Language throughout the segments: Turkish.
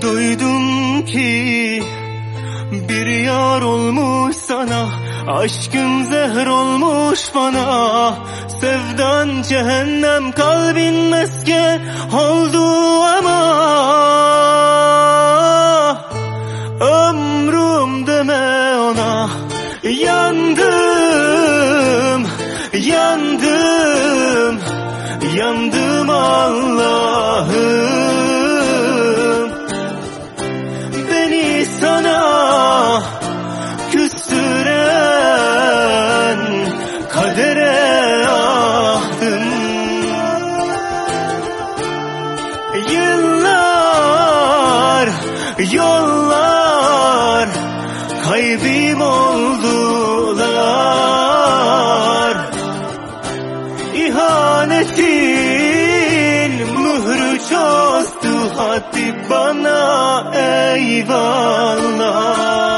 Duydum ki bir yar olmuş sana, aşkın zehir olmuş bana. Sevdan cehennem, kalbin mesken oldu ama ömrüm deme ona. Yandım, yandım, yandım Allah'ım. Beni sana küstüren kadere ahdım. Yıllar, yollar kaybım oldular. İhanetin mührü çözdü, hadi bana eyvallah.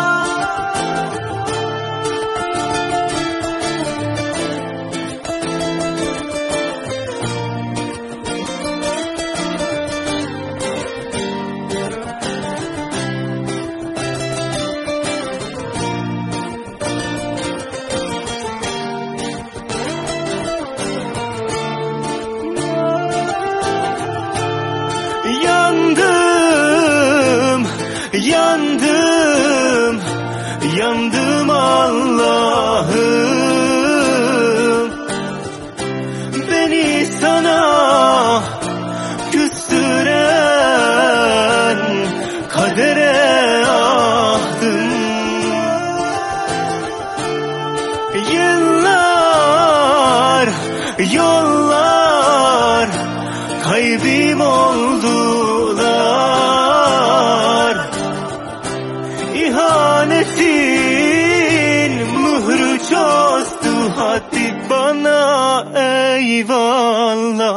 Yandım, yandım, yandım Allah'ım. Beni sana küstüren kadere ahdım. Yıllar, yollar kaybım oldular. İhanetin mührü çözdü, hadi bana eyvallah.